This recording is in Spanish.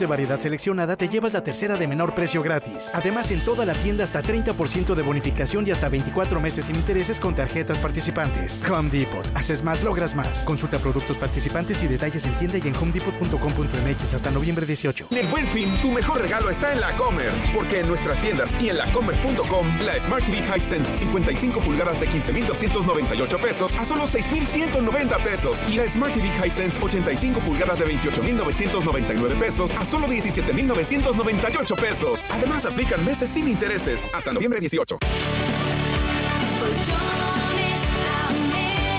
de variedad seleccionada, te llevas la tercera de menor precio gratis. Además, en toda la tienda hasta 30% de bonificación y hasta 24 meses sin intereses con tarjetas participantes. Home Depot. Haces más, logras más. Consulta productos participantes y detalles en tienda y en homedepot.com.mx hasta noviembre 18. En el Buen Fin, tu mejor regalo está en la Comer, porque en nuestras tiendas y en lacomer.com, la Smart TV Hisense 55 pulgadas de 15,298 pesos a solo 6,190 pesos y la Smart TV Hisense 85 pulgadas de 28,999 pesos a solo 17,998 pesos. Además, aplican meses sin intereses hasta noviembre 18.